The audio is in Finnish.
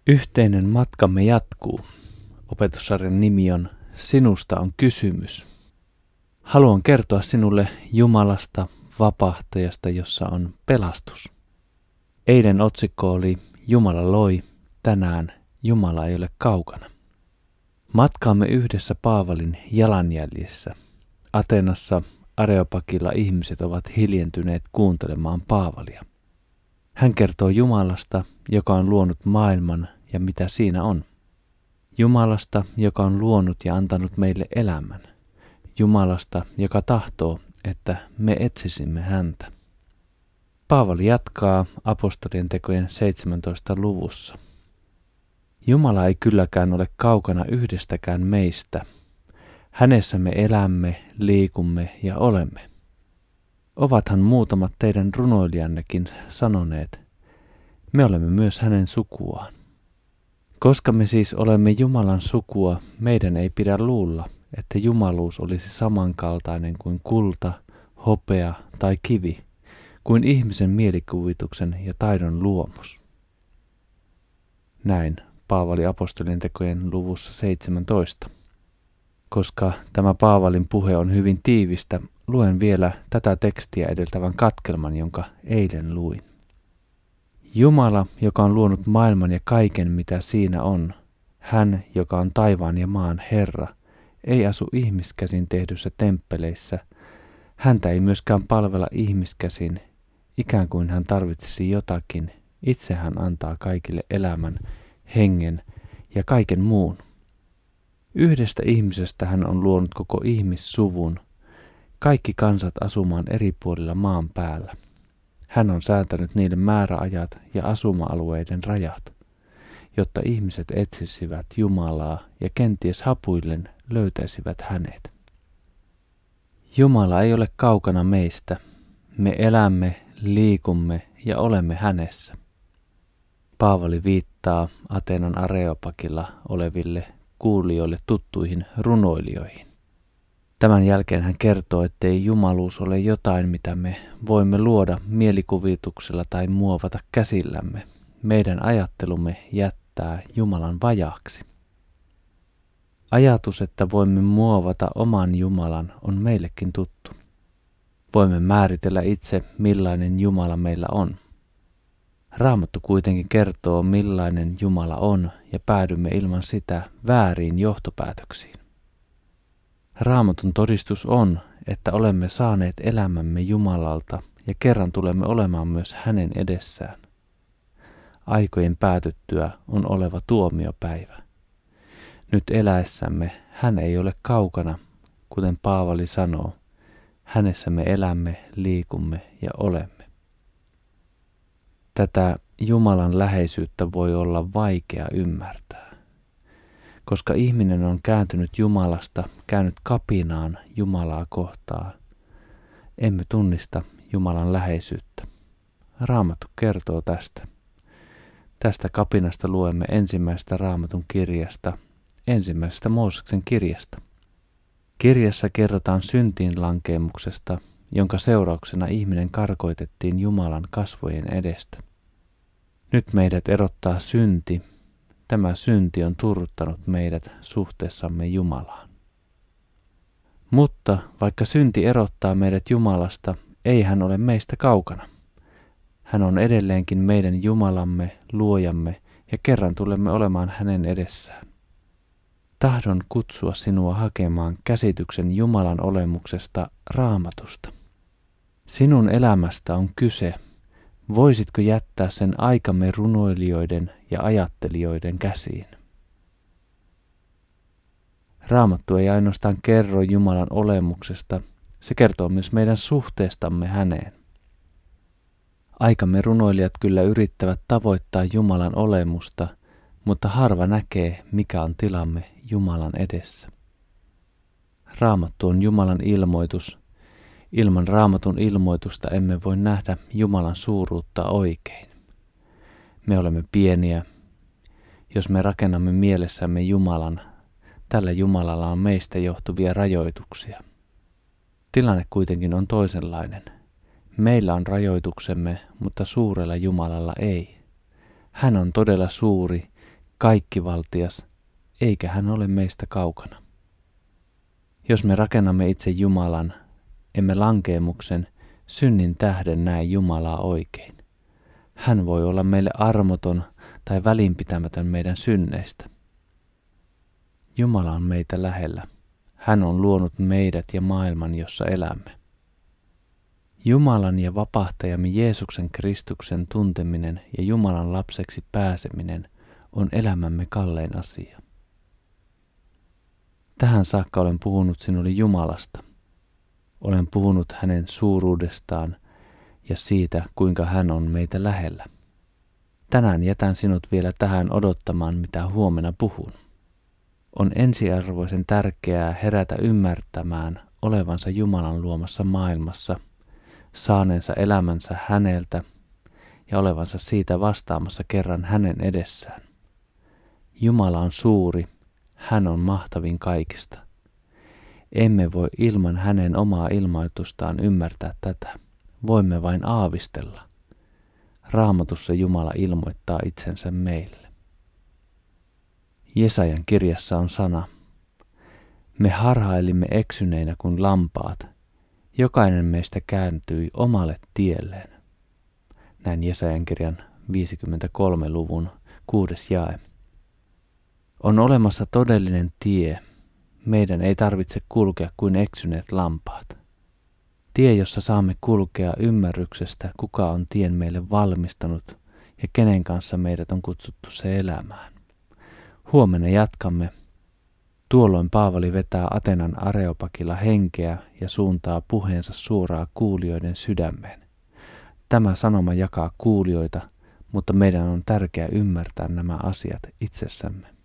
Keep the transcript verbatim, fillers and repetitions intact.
Yhteinen matkamme jatkuu. Opetussarjan nimi on Sinusta on kysymys. Haluan kertoa sinulle Jumalasta, vapahtajasta, jossa on pelastus. Eilen otsikko oli Jumala loi, tänään Jumala ei ole kaukana. Matkaamme yhdessä Paavalin jalanjäljissä. Atenassa Areopagilla ihmiset ovat hiljentyneet kuuntelemaan Paavalia. Hän kertoo Jumalasta, joka on luonut maailman ja mitä siinä on. Jumalasta, joka on luonut ja antanut meille elämän. Jumalasta, joka tahtoo, että me etsisimme häntä. Paavali jatkaa apostolien tekojen seitsemännessä luvussa. Jumala ei kylläkään ole kaukana yhdestäkään meistä. Hänessä me elämme, liikumme ja olemme. Ovathan muutamat teidän runoilijannekin sanoneet, me olemme myös hänen sukuaan. Koska me siis olemme Jumalan sukua, meidän ei pidä luulla, että jumaluus olisi samankaltainen kuin kulta, hopea tai kivi, kuin ihmisen mielikuvituksen ja taidon luomus. Näin Paavali apostolien tekojen luvussa seitsemäntoista. Koska tämä Paavalin puhe on hyvin tiivistä, luen vielä tätä tekstiä edeltävän katkelman, jonka eilen luin. Jumala, joka on luonut maailman ja kaiken, mitä siinä on, hän, joka on taivaan ja maan Herra, ei asu ihmiskäsin tehdyissä temppeleissä. Häntä ei myöskään palvella ihmiskäsin, ikään kuin hän tarvitsisi jotakin. Itse hän antaa kaikille elämän, hengen ja kaiken muun. Yhdestä ihmisestä hän on luonut koko ihmissuvun, kaikki kansat asumaan eri puolilla maan päällä. Hän on säätänyt niille määräajat ja asuma-alueiden rajat, jotta ihmiset etsisivät Jumalaa ja kenties hapuillen löytäisivät hänet. Jumala ei ole kaukana meistä. Me elämme, liikumme ja olemme hänessä. Paavali viittaa Atenan Areopagilla oleville kuulijoille tuttuihin runoilijoihin. Tämän jälkeen hän kertoo, ettei jumaluus ole jotain, mitä me voimme luoda mielikuvituksella tai muovata käsillämme. Meidän ajattelumme jättää Jumalan vajaaksi. Ajatus, että voimme muovata oman Jumalan, on meillekin tuttu. Voimme määritellä itse, millainen Jumala meillä on. Raamattu kuitenkin kertoo, millainen Jumala on, ja päädymme ilman sitä vääriin johtopäätöksiin. Raamatun todistus on, että olemme saaneet elämämme Jumalalta ja kerran tulemme olemaan myös hänen edessään. Aikojen päätyttyä on oleva tuomiopäivä. Nyt eläessämme hän ei ole kaukana, kuten Paavali sanoo, hänessä me elämme, liikumme ja olemme. Tätä Jumalan läheisyyttä voi olla vaikea ymmärtää. Koska ihminen on kääntynyt Jumalasta, käynyt kapinaan Jumalaa kohtaan, emme tunnista Jumalan läheisyyttä. Raamattu kertoo tästä. Tästä kapinasta luemme ensimmäisestä Raamatun kirjasta, ensimmäisestä Mooseksen kirjasta. Kirjassa kerrotaan syntiin lankeemuksesta, jonka seurauksena ihminen karkoitettiin Jumalan kasvojen edestä. Nyt meidät erottaa synti. Tämä synti on turruttanut meidät suhteessamme Jumalaan. Mutta vaikka synti erottaa meidät Jumalasta, ei hän ole meistä kaukana. Hän on edelleenkin meidän Jumalamme, luojamme ja kerran tulemme olemaan hänen edessään. Tahdon kutsua sinua hakemaan käsityksen Jumalan olemuksesta Raamatusta. Sinun elämästä on kyse. Voisitko jättää sen aikamme runoilijoiden ja ajattelijoiden käsiin? Raamattu ei ainoastaan kerro Jumalan olemuksesta, se kertoo myös meidän suhteestamme häneen. Aikamme runoilijat kyllä yrittävät tavoittaa Jumalan olemusta, mutta harva näkee, mikä on tilamme Jumalan edessä. Raamattu on Jumalan ilmoitus. Ilman Raamatun ilmoitusta emme voi nähdä Jumalan suuruutta oikein. Me olemme pieniä. Jos me rakennamme mielessämme Jumalan, tällä Jumalalla on meistä johtuvia rajoituksia. Tilanne kuitenkin on toisenlainen. Meillä on rajoituksemme, mutta suurella Jumalalla ei. Hän on todella suuri kaikkivaltias, eikä hän ole meistä kaukana. Jos me rakennamme itse Jumalan, emme lankeemuksen, synnin tähden näe Jumalaa oikein. Hän voi olla meille armoton tai välinpitämätön meidän synneistä. Jumala on meitä lähellä. Hän on luonut meidät ja maailman, jossa elämme. Jumalan ja vapahtajamme Jeesuksen Kristuksen tunteminen ja Jumalan lapseksi pääseminen on elämämme kallein asia. Tähän saakka olen puhunut sinulle Jumalasta. Olen puhunut hänen suuruudestaan ja siitä, kuinka hän on meitä lähellä. Tänään jätän sinut vielä tähän odottamaan, mitä huomenna puhun. On ensiarvoisen tärkeää herätä ymmärtämään olevansa Jumalan luomassa maailmassa, saaneensa elämänsä häneltä ja olevansa siitä vastaamassa kerran hänen edessään. Jumala on suuri, hän on mahtavin kaikista. Emme voi ilman hänen omaa ilmoitustaan ymmärtää tätä. Voimme vain aavistella. Raamatussa Jumala ilmoittaa itsensä meille. Jesajan kirjassa on sana: me harhailimme eksyneinä kuin lampaat. Jokainen meistä kääntyi omalle tielleen. Näin Jesajan kirjan viisikymmentäkolme luvun kuudes jae. On olemassa todellinen tie. Meidän ei tarvitse kulkea kuin eksyneet lampaat. Tie, jossa saamme kulkea ymmärryksestä, kuka on tien meille valmistanut ja kenen kanssa meidät on kutsuttu se elämään. Huomenna jatkamme. Tuolloin Paavali vetää Atenan Areopagilla henkeä ja suuntaa puheensa suoraan kuulijoiden sydämeen. Tämä sanoma jakaa kuulijoita, mutta meidän on tärkeää ymmärtää nämä asiat itsessämme.